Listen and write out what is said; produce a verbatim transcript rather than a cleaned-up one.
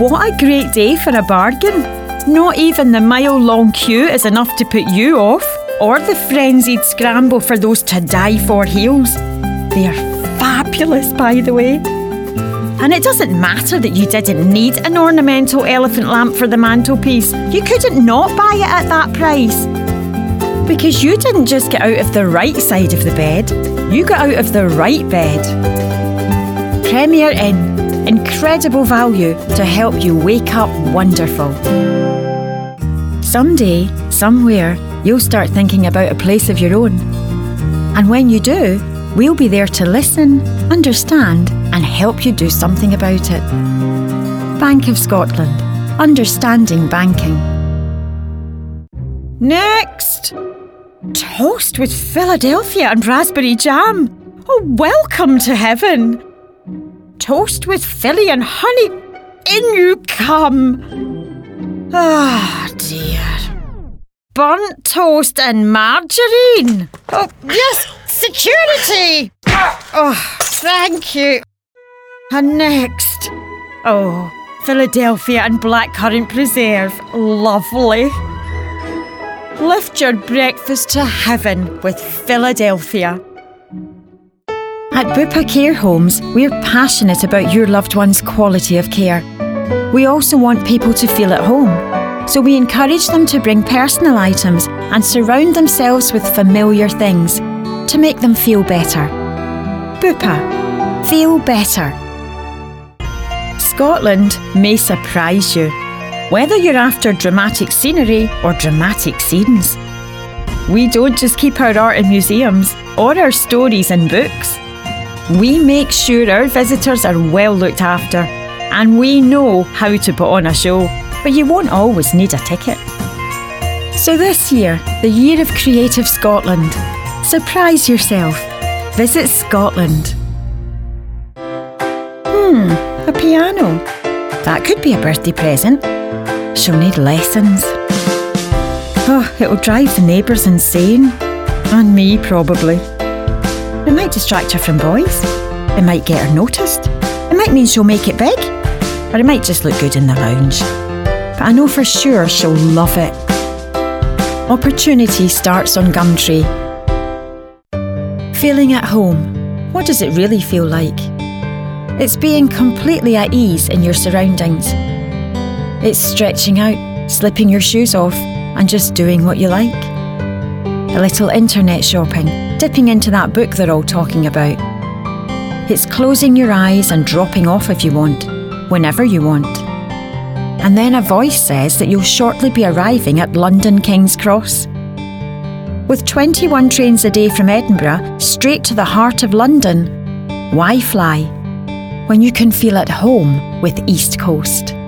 What a great day for a bargain. Not even the mile-long queue is enough to put you off, or the frenzied scramble for those to-die-for heels. They're fabulous, by the way. And it doesn't matter that you didn't need an ornamental elephant lamp for the mantelpiece. You couldn't not buy it at that price. Because you didn't just get out of the right side of the bed, you got out of the right bed. Premier Inn. Incredible value to help you wake up wonderful. Someday, somewhere, you'll start thinking about a place of your own. And when you do, we'll be there to listen, understand, and help you do something about it. Bank of Scotland. Understanding banking. Next! Toast with Philadelphia and raspberry jam. Oh, welcome to heaven! Toast with Philly and honey. In you come. Ah, oh, dear. Burnt toast and margarine. Oh, yes, security. Oh, thank you. And next. Oh, Philadelphia and blackcurrant preserve. Lovely. Lift your breakfast to heaven with Philadelphia. At Bupa Care Homes, we're passionate about your loved one's quality of care. We also want people to feel at home, so we encourage them to bring personal items and surround themselves with familiar things to make them feel better. Bupa. Feel better. Scotland may surprise you, whether you're after dramatic scenery or dramatic scenes. We don't just keep our art in museums or our stories in books. We make sure our visitors are well looked after, and we know how to put on a show, but you won't always need a ticket. So this year, the Year of Creative Scotland, surprise yourself. Visit Scotland. Hmm, a piano. That could be a birthday present. She'll need lessons. Oh, it'll drive the neighbours insane. And me, probably. It might distract her from boys. It might get her noticed. It might mean she'll make it big. Or it might just look good in the lounge. But I know for sure she'll love it. Opportunity starts on Gumtree. Feeling at home. What does it really feel like? It's being completely at ease in your surroundings. It's stretching out, slipping your shoes off, and just doing what you like. A little internet shopping, dipping into that book they're all talking about. It's closing your eyes and dropping off if you want, whenever you want. And then a voice says that you'll shortly be arriving at London King's Cross. With twenty-one trains a day from Edinburgh straight to the heart of London, why fly when you can feel at home with East Coast?